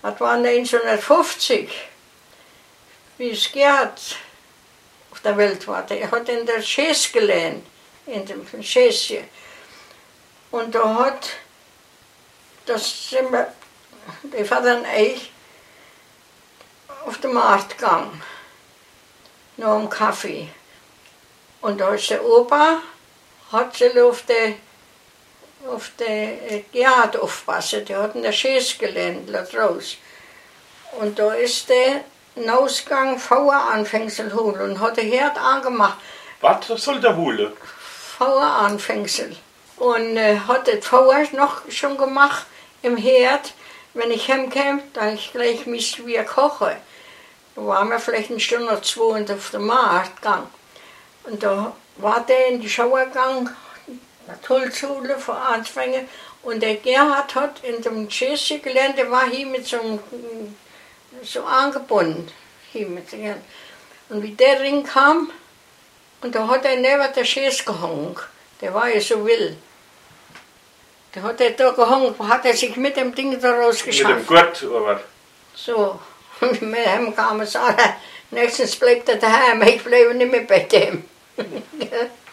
Das war 1950, wie es Gerhard auf der Welt war. Er hat in der Schäß gelernt, in dem Schäßchen. Und da hat, das sind wir, der Vater und ich, auf den Markt gegangen, noch einen Kaffee. Und da ist der Opa, hat sich auf den Gerhard aufpassen, der hat in der Schäß gelernt, da raus. Und da ist der rausgegangen, VR-Anfängsel holen und hat den Herd angemacht. Was soll der holen? VR-Anfängsel. Und hat das VR noch schon gemacht im Herd. Wenn ich heimkäme, da ich gleich müsste wir kochen. Da waren wir vielleicht eine Stunde oder zwei und auf den Markt gegangen. Und da war der in die Schauer gegangen, die Holzschule von Anfängen. Und der Gerhard hat in dem Schäßchen gelernt, der war hier mit so angebunden. Hier mit, und wie der Ring kam, und da hat er neben der Schäß gehangen. Der war ja so wild. Da hat er da gehangen, hat er sich mit dem Ding da rausgeschafft. Mit dem Gurt oder was? So, und mit ihm kam es an. Nächstens bleibt er daheim, ich bleibe nicht mehr bei dem.